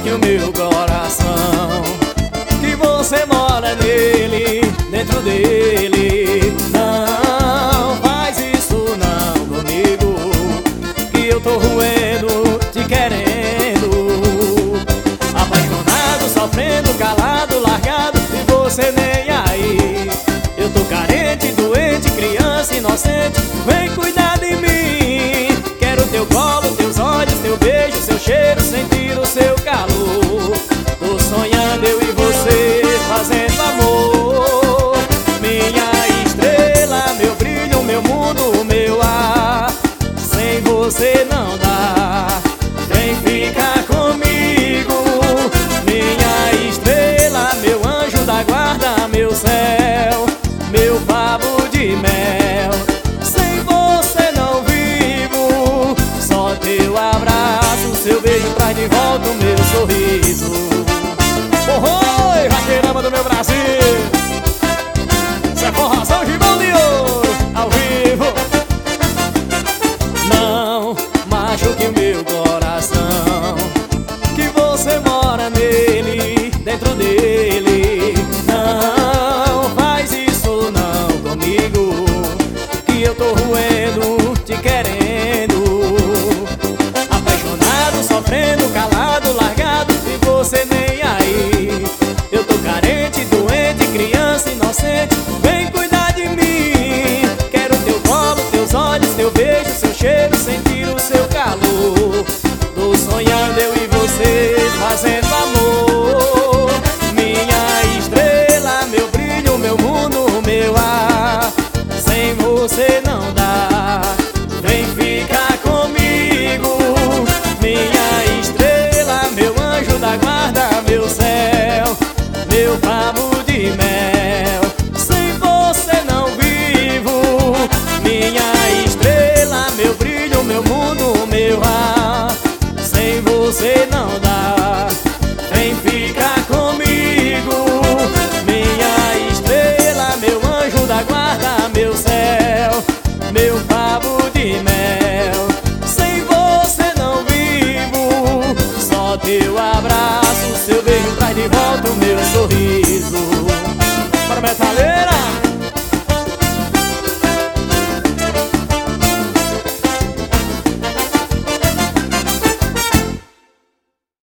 machuque o meu coração, que você mora nele, dentro dele. Não faz isso não comigo, que eu tô roendo, te querendo, apaixonado, sofrendo, calado, largado, e você nem aí. Eu tô carente, doente, criança inocente, vem cuidar de mim. Quero teu colo, teus olhos, teu beijo, seu cheiro, sentir o seu calor. Tô sonhando eu e você fazendo amor. Minha estrela, meu brilho, meu mundo, meu ar. Sem você não dá, vem ficar comigo. Minha estrela, meu anjo da guarda, meu céu, meu babo de mel. Sem você não vivo, só teu abraço, seu beijo traz de volta o meu sorriso. Oi, vaqueirama do meu Brasil, isso é forrozão de mão de ouro, ao vivo. Não machuque o meu coração, que você mora nele, dentro dele. Não faz isso não comigo, que eu tô roendo, te querendo, apaixonado, sofrendo, calado, largado, e você nem aí. Eu tô carente, doente, criança inocente, vem cuidar de mim. Quero teu colo, teus olhos, teu beijo, seu cheiro, sentir o seu calor. Tô sonhando eu e você fazendo amor. Minha estrela, meu brilho, meu mundo, meu ar. Sem você não dá, vem ficar comigo. Minha estrela, meu anjo da guarda, meu céu, meu babo de mel. Sem você não vivo. Minha estrela, meu brilho, meu mundo, meu ar. Sem você não dá, vem ficar comigo. Minha estrela, meu anjo da guarda, meu céu, meu babo de mel. Sem você não vivo, só teu abraço, seu beijo traz de volta o meu sorriso. Para metaleira!